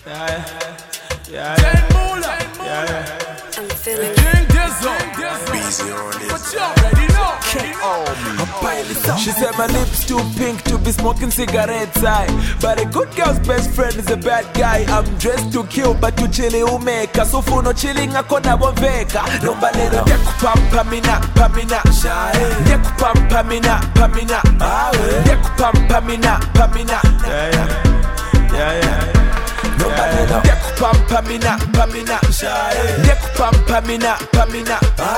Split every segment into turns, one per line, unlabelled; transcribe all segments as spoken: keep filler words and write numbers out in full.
Yeah, yeah, yeah, yeah, yeah.
I'm feeling
King Dizzle,
Busy on this.
but you already know.
She said my lips too pink to be smoking cigarettes. I, but a good girl's best friend is a bad guy. I'm dressed to kill, but to chili umeka. So for no chilling, I kona bonveka. No balero, deku pam pamina, pamina, deku pam pamina, pamina, deku pam pamina, pamina. Yeah, yeah, yeah, yeah. No balero, deku pam pamina, pamina, deku pam pamina, pamina,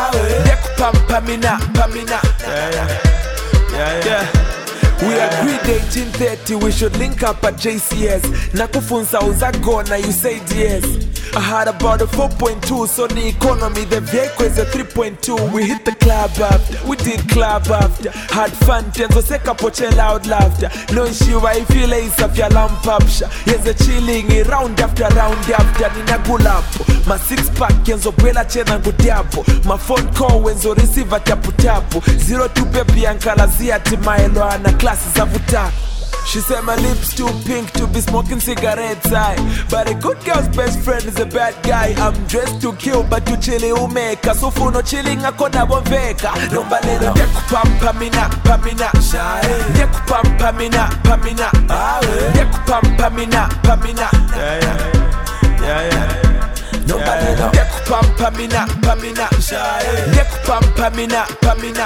deku pam pamina, pamina. Yeah, yeah. Yeah, yeah. We agreed eighteen thirty we should link up at J C S. Nakufunza uzagona, you said yes. I had about a four point two, so the economy, the vehicle is a three point two. We hit the club after, we did club after. Had fun, tenzo seka poche loud laughter. No issue, I feel ace of your lamp up. Yes, a chilling, round after round after. Nina gulapo, my six pack, yenzo bwela chena ngudiapo. My phone call, wenzo receive at tapu tapu. Zero two baby, ankalazia timaelo ana classes avuta. She said my lips too pink to be smoking cigarettes. I, but a good girl's best friend is a bad guy. I'm dressed to kill, but to chili umeka. So for no chilling, I kona bonveka. No balero, deku pam pamina, pamina, deku pam pamina, pamina, deku pam pamina, pamina. Yeah, yeah, yeah, yeah. No balero, deku pam pamina, pamina, deku pam pamina, pamina,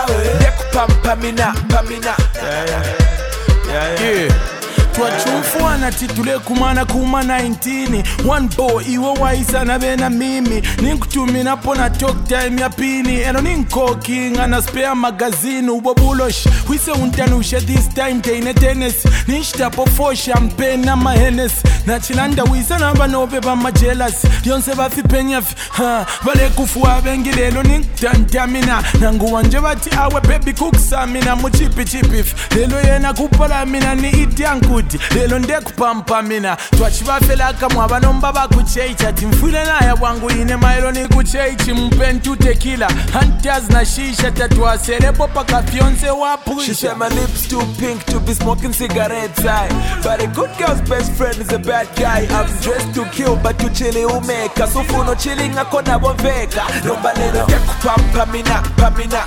deku pam pamina, pamina. Yeah, yeah. Yeah, yeah.
Yeah. Twachumfuana titule kumana kuma nineteen. One boy iwo waisa na bena mimi. Ninkutumi napo na talk time ya pini. Eno ninkoking ana spare magazine ubobulosh. Wise untanushe this time teine tennis. Nishta po for champagne na mahenes. Na chilanda wisa na banobe ba majelas. Yonse bafi penya fi. Ha, bale kufuwa bengi lelo ninktantamina. Nangu wanje bati awe baby cook samina. Muchipi chipi. Lelo yena kupala mina ni iti yangu. Lelo ndeku pampa mina twachibafela kamwa banomba bakucheicha timfule naye bwangu ine mailo ni kucheichi mpentu tequila hunters na shisha tatwa serebo paka fiance wapu.
She said my lips too pink to be smoking cigarettes. I, but a good girl's best friend is a bad guy. I'm dressed to kill, but to chili umeka. So for no chilling, I kona bonveka. No balero, deku pam pamina, pamina,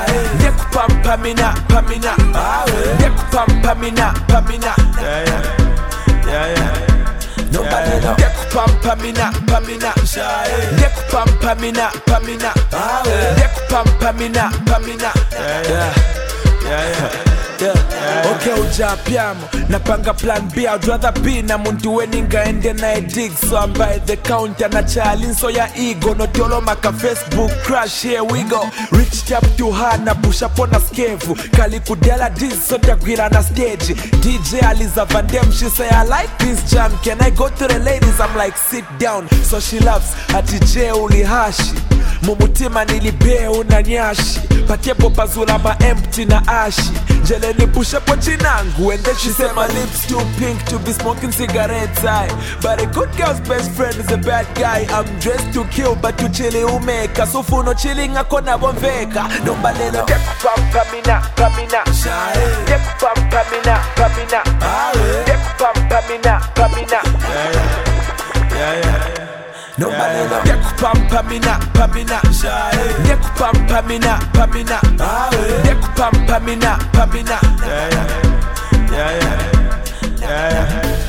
deku pam pamina, pamina, deku pam pamina, pamina. Yeah, yeah, yeah, yeah. No balero, deku pam pamina, pamina, deku pam pamina, pamina, deku pam pamina, pamina. Yeah, yeah, yeah, yeah. Yeah. Okay, uja piamo napanga plan B. I'd rather be na muntu weninga ende na dig. So I'm by the counter na challenge so ya ego. No tolo maka Facebook crash, here we go. Reached up to her na push up on a skevu. Kali kudela this so tagwira na stage. D J Aliza Van Dem, she say I like this jam. Can I go to the ladies? I'm like sit down. So she laughs ati je ulihashi. Mumutima nilibe unanyashi. Patie popa zula ma empty na ashi. Jele ni push up what chinangu. And then she said my lips too pink to be smoking cigarettes. I, but a good girl's best friend is a bad guy. I'm dressed to kill, but to chili umeka. So for no chilling, I kona bonveka. No balelo, deku pam pamina, pamina, deku pam pamina, pamina, deku pam pamina, pamina. Yeah, yeah, yeah, yeah. No balelo, deku pam pamina, pamina, deku pam pamina, pamina, deku pam pamina, pamina. Yeah, yeah, yeah, yeah, yeah, yeah.